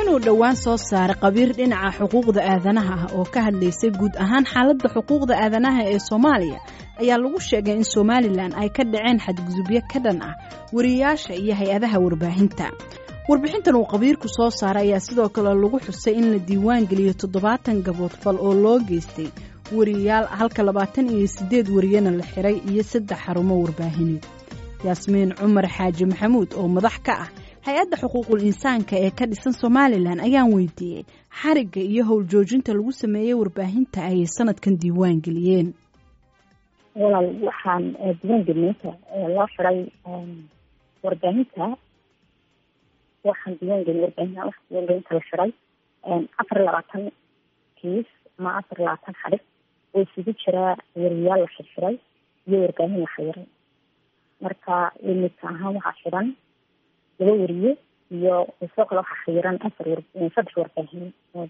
warbixin uu dhowaan soo saaray qabiir dhinaca xuquuqda aadanaha ah oo ka hadlaysay guud ahaan xaaladda xuquuqda aadanaha ee Soomaaliya ayaa lagu sheegay in Somaliland ay ka dhaceen xadgudubyo ka dhan ah wariyaasha iyo hay'adaha warbaahinta. Warbixintan uu qabiirku soo saaray ayaa sidoo kale lagu xusay in la diiwaan geliyo 70 gabood fal oo loo geystay wariyaal halka 28 wariyana la xiray iyo 3 xarumo warbaahineed. Yaasmiin Cumar Xaaji Maxamuud oo madax ka ah hay'adda xuquuqul insaanka ee ka dhisan Somaliland ayaan weydiiyay xariga iyo howl joojinta lagu sameeyay warbaahinta ay sanadkan diiwaan geliyeen. walaal waxaan diiwaan gelinta loo xiray warbaahinta waxaan diiwaan gelin warbaahinta la xiray 24 kiis ma 24 xarig oo isugu jira wariyaal la xiray iyo warbaahin la xiray. marka limita ahaan waxaa xiran laba wariye iyo sidoo kale waxaa xiran 3 warbaahin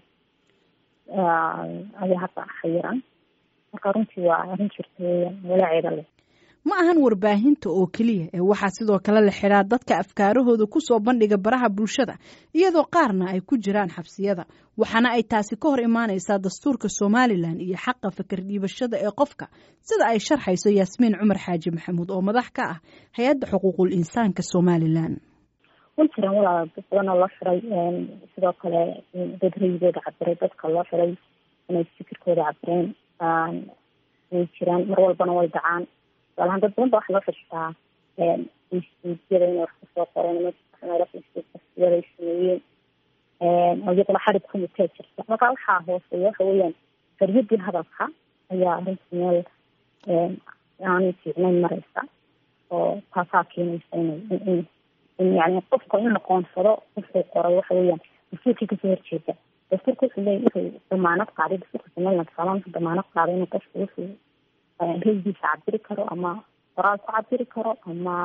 ayaa hadda xiran. marka runtii waa arrin jirtay walaaceeda leh. ma ahan warbaahinta oo keliya ee waxaa sidoo kale la xiraa dadka afkaarahooda ku soo bandhiga baraha bulshada iyadoo qaarna ay ku jiraan xabsiyada waxaana ay taasi ka hor imaanaysaa dastuurka Somaliland iyo xaqa fikir dhiibashada ee qofka sida ay sharxayso Yaasmiin Cumar Xaaji Maxamuud oo madax ka ah hay'adda xuquuqul insaanka Somaliland. wajiraan walaal dadna loo xiray sidoo kale dad rayidooda cabiray dadka loo xiray inay fikirkooda cabireen way jiraan mar walbana way dhacaan. walaal dad badan wax loo xirtaa instituutyada inay wax ku soo qoreen instituutyada sameeyeen ayaguna xarig ku mutay jirta. marka waxaa hooseeya waxa weeyaan xorriyadda hadalka ayaa arrinta meel aan fiicnayn maraysa oo taasaa keenaysa in yani qofka in la qoonsado wuxuu qoray waxa weeyaan dastuurkii kasoo horjeeda. dastuurka wuxuu leeyahay wuxuu damaanad qaaday dastuurka Somaliland salaamka damaanad qaaday inuu qofku wuxuu raydiisa cabiri karo ama qoraal ku cabiri karo ama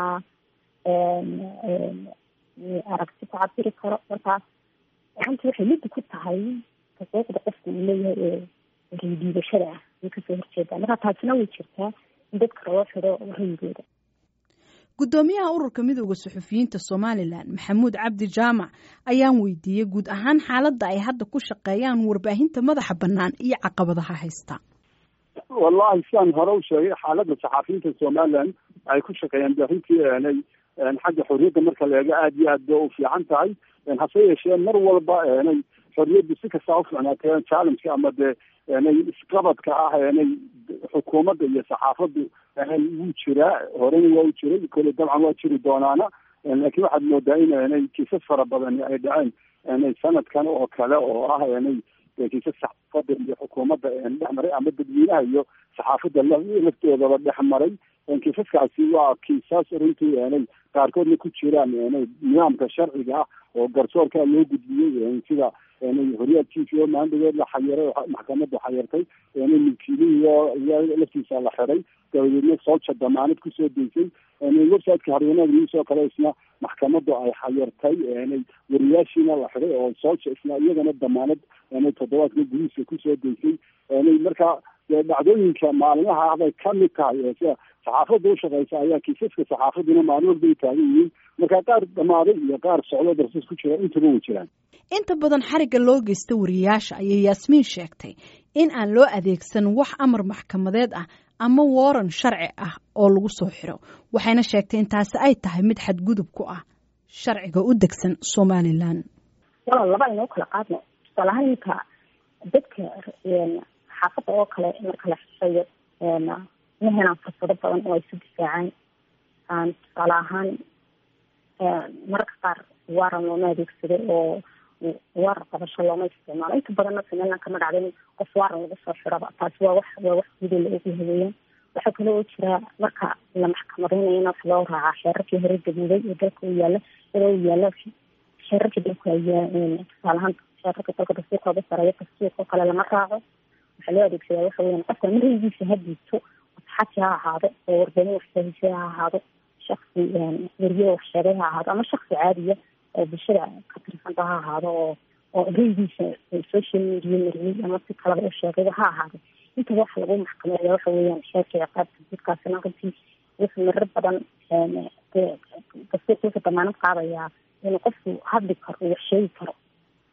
aragti ku cabiri karo. markaas runtii waxay mid ku tahay xuquuqda qofku uu leeyahay ee raydiibashada ah ee kasoo horjeeda. marka taasina way jirtaa in dadka loo xiro rayidooda. gudoomiyaha ururka midowga suxufiyiinta Somaliland Maxamuud Cabdi Jaamac ayaan weydiiyay guud ahaan xaaladda ay hadda ku shaqeeyaan warbaahinta madaxa bannaan iyo caqabadaha haysta. wallahi saan hore u sheegay xaaladda saxafiyiinta Somaliland ay ku shaqeeyaan baahintii xagga xorriyadda marka la eego aad iyo aad u fiican tahay. hase yeeshee mar walba xorriyaddu si kasta u fiicnaatee challenge ama dee isqabadka ah xukuumadda iyo saxaafaddu wuu jiraa horena waa u jiray kole dabcan waa jiri doonaana. laakiin waxaad moodaa in kiisas fara badan ay dhaceen sanadkan oo kale oo ah kiisas saxaafadda iyo xukuumadda dhexmaray ama dadweynaha iyo saxaafadda laftoodaba dhexmaray. kiisaskaasi waa kiisas runtii qaarkoodna ku jiraan nidaamka sharciga ah oo garsoorka loo gudbiyey sida horyaal t v oo maandhageed la xayiray maxkamadda xayirtay milkiilihii laftiisa la xiray dabadeedna sooja damaanad kusoo deysay. websiteka haryanada niisoo kale isna maxkamadda ay xayirtay wariyaashiina la xiray oo sooja isna iyagana damaanad toddobaadka gudihiisa kusoo deysay. marka dhacdooyinka maalmaha bay ka mid tahay sida saxaafadda u shaqeysa ayaa kiisaska saxaafadduna maalin walba ay taagan yihiin. marka qaar dhamaaday iyo qaar socdo darsis ku jira intaba way jiraan. inta badan xariga loo geysta wariyaasha ayay Yaasmiin sheegtay in aan loo adeegsan wax amar maxkamadeed ah ama waran sharci ah oo lagu soo xiro. waxayna sheegtay in taasi ay tahay mid xadgudub ku ah sharciga u degsan Somaliland. walaal laba inoo kala qaadno salahan inta dadka xaafadda oo kale marka la xisayo ma helaan fursado badan oo ay isu difaacaan. tusaale ahaan mararka qaar waran looma adeegsado oo waran qabasho looma isticmaalo. inta badanna Somaliland kama dhacda in qof waran lagu soo xiraba. taasi waa wax guud la ogu habeeyaan. waxaa kale oo jira marka la maxkamadeynayo in wax loo raacaa xeerarkii hore gaduuday ee dalka u yaala iyadoo u yaala xeerarkii dalka tusaale ahaan xeerarka dalka dastuurka uga sareeya dastuurka kale lama raaco. waxaa loo adeegsadaa waxa weeyaan qofka maraygiisa hadiito xaji ha ahaado oo warbaahin waxsahise ha ahaado shaksi weriye wax sheegay ha ahaado ama shaksi caadiya oo bulshada ka tirsanta ha ahaado oo raygiisa social media mariyey ama si kalaba u sheegayba ha ahaado. inta wax lagu maxkameeya waxa weeyaan sheerka ciqaabta dadkaasina runtii wuxuu marar badan dastuurka wuxuu damaanad qaadayaa inuu qofku hadli karo wax sheegi karo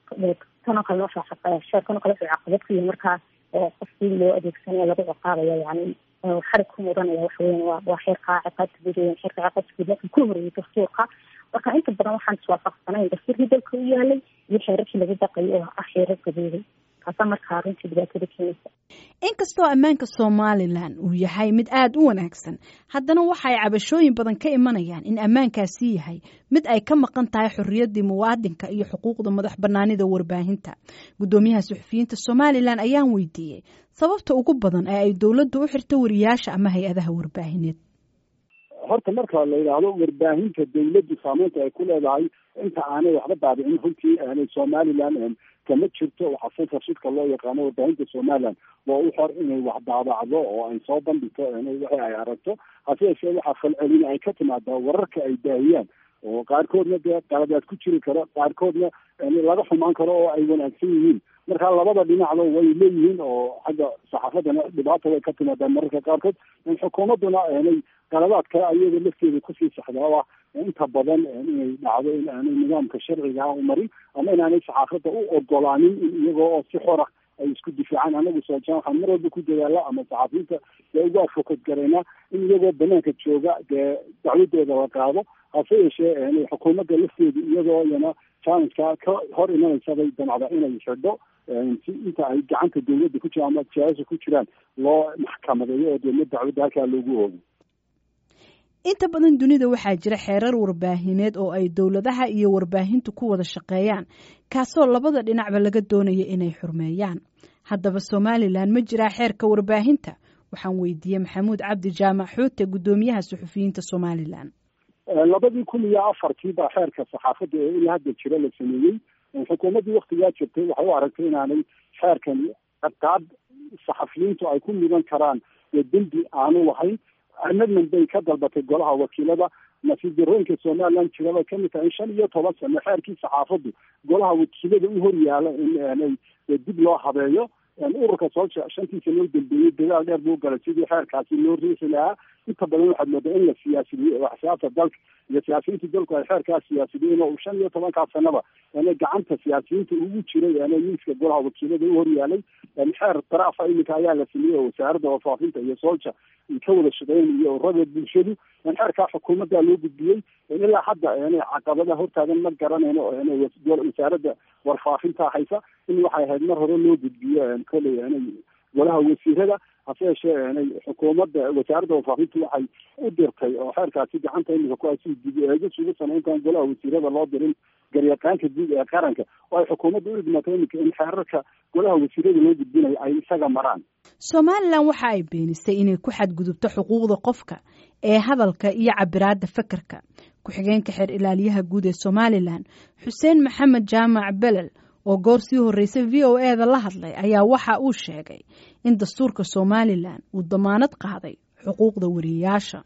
tanoo kale noo shaqeeya sheerkanoo kale wuxuu caqabad ku yahay markaa qofkii loo adeegsanayo lagu ciqaabaya yani xarig ku mudanaya waxa weyan waa xeerka ciqaabta guud weyan xeerka ciqaabta guud marka ku horeeyay dastuurka marka inta badan waxaan iswaafaqsanayn dastuurkii dalka u yaalay iyo xeerarkii lagu dhaqayay oo ah xeerar gaboobay taasa markaa runtii dhibaatada keenaysa inkastoo ammaanka somalilan uu yahay mid aada u wanaagsan haddana waxay cabashooyin badan ka imanayaan in ammaankaasi yahay mid ay ka maqan tahay xorriyaddii muwaadinka iyo xuquuqda madax bannaanida warbaahinta guddoomiyaha suxufiyiinta somalilan ayaan weydiiyey sababta ugu badan ee ay dowladdu u xirto wariyaasha ama hay-adaha warbaahineed horta marka la yidhaahdo warbaahinta dawladdu saameynta ay ku leedahay inta aanay waxba daabicin runtii aanay somalilan kama jirto waxaa censorshipka loo yaqaano warbaahinta somalilan waa u xor inay wax daabacdo oo ay soo bandhigto wixii ay aragto hase yeeshee waxaa falcelin ay ka timaadaa wararka ay daahiyaan oo qaarkoodna dee qaladaad ku jiri karo qaarkoodna laga xumaan karo oo ay wanaagsan yihiin marka labada dhinacba way leeyihiin oo xagga saxaafadana dhibaata way ka timaadaa mararka qaarkood xukuumadduna qaladaadka ayada lafteeda kusii saxdaa inta badan inay dhacdo in aanay nidaamka sharciga ah u marin ama inaanay saxaafadda u ogolaanin in iyagoo oo si xora ay isku difaacaan anagu soojaan waxaan mar walba ku dadaala ama saxaafiyiinta dee ugu advocate garaynaa in iyagoo banaanka jooga dee dacwadooda la qaado hase yeeshee xukuumadda lafteedu iyadoo iyana challengeka ka hor imanaysabay damacda inay xidho si inta ay gacanta dawladda ku jiraan ama siyaasa ku jiraan loo maxkamadeeyo oo dee dacwadda halkaa loogu oogo inta badan dunida waxaa jira xeerar warbaahineed oo ay dowladaha iyo warbaahintu ku wada shaqeeyaan kaasoo labada dhinacba laga doonayo inay xurmeeyaan haddaba somalilan ma jiraa xeerka warbaahinta waxaan weydiiyey maxamuud cabdi jaamac xuute guddoomiyaha suxufiyiinta somalilan 2004 baa xeerka saxaafadda ee ilaa hadda jira la sameeyey xukuumaddii waktigaa jirtay waxay u aragtay inaanay xeerkan ciqaab saxafiyiintu ay ku mudan karaan ee dembi aanu lahayn amendment bay ka dalbatay golaha wakiilada nasiib-darrooyinka somalilan jiraba kamid tahay 15 sano xeerkii saxaafaddu golaha wakiilada u hor yaala in dib loo habeeyo ururka soolsha 5 sano dambeeyay dagaal dheer buu galay sidii xeerkaasi loo riixi lahaa inta badan waxaad moodaa in la siyaasiyo waxyaabta dalka iyo siyaasiyiinta dalku ay xeerkaas siyaasiyiin oo 15 sanaba gacanta siyaasiyiinta ugu jiray miiska golaha wakiilada u hor yaalay xeer taraafa iminka ayaa la sameeyey wasaaradda warfaafinta iyo soolsha ka wada shaqeyn iyo ururada bulshadu xeerkaa xukuumadda loo gudbiyey ilaa hadda caqabadaha hortaagan ma garanayno wasaaradda warfaafinta haysa in waxay ahayd mar hore loo gudbiyo koley golaha wasiirada hase yeeshee xukuumadda wasaaradda warfaafinta waxay u dirtay oo xeerkaasi gacanta iminka ku ay dib eegis ugu samayntaan golaha wasiirada loo dirin garyaqaanka guud ee qaranka oo ay xukuumadda u idmatay iminka in xeerarka golaha wasiirada loo gudbinayo ay isaga maraan somalilan waxa ay beenisay inay ku xadgudubto xuquuqda qofka ee hadalka iyo cabiraadda fakarka ku-xigeenka xeer ilaaliyaha guud ee somalilan xuseen maxamed jaamac belel oo goor sii horreysay v o e da la hadlay ayaa waxa uu sheegay in dastuurka somalilan uu damaanad qaaday xuquuqda wariyayaasha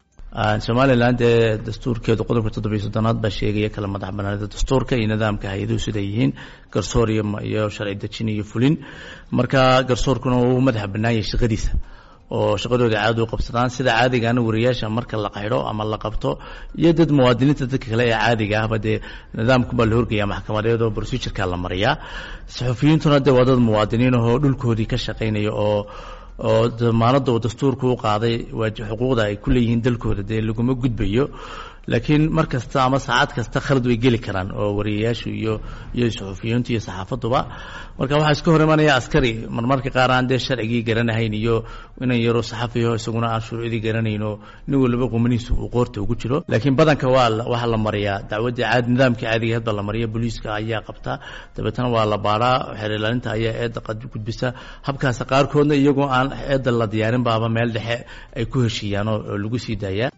somalilan dee dastuurkeedu qodobka 7 baa sheegaya kala madax banaanida dastuurka iyo nidaamka hay-aduhu siday yihiin garsoor iyo sharci dejin iyo fulin marka garsoorkuna uu madax bannaan yahay shaqadiisa oo shaqadooda caadi u qabsadaan sida caadigaana wariyaasha marka la qayro ama la qabto iyo dad muwaadiniinta dadka kale ee caadiga ahba dee nidaamku baa la horgeeyaa maxkamadeed oo procedureka la mariyaa saxufiyiintuna dee waa dad muwaadiniin oo dhulkoodii ka shaqaynaya oo damaanada uu dastuurku u qaaday xuquuqda ay ku leeyihiin dalkooda dee laguma gudbayo laakiin mar kasta ama saacad kasta khalad way geli karaan oo wariyayaashu iyo saxufiyiintu iyo saxaafaduba marka waxaa iska hor imanaya askari marmarka qaar aan dee sharcigii garanahayn iyo inan yaro saxafiyo isaguna aan shuruucdii garanayn oo nin walba qumanihiisa uu qoorta ugu jiro laakiin badanka waxaa la mariyaa dacwadii nidaamkii caadiga hadba la mariya booliiska ayaa qabta dabeetana waa la baaraa xeer ilaalinta ayaa eedda gudbisa habkaas qaarkoodna iyagoo aan eedda la diyaarin baaba meel dhexe ay ku heshiiyaan oo lagu sii daayaa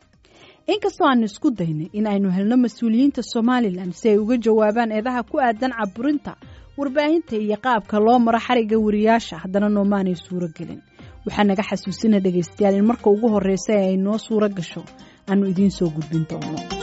inkastoo aan isku daynay in aynu helno mas-uuliyiinta somalilan si ay uga jawaabaan eedaha ku aadan caburinta warbaahinta iyo qaabka loo maro xariga wariyaasha haddana noomaanay suuro gelin waxaa naga xasuusina dhegaystayaal in marka ugu horreysa ee ay noo suuro gasho aanu idiin soo gudbin doono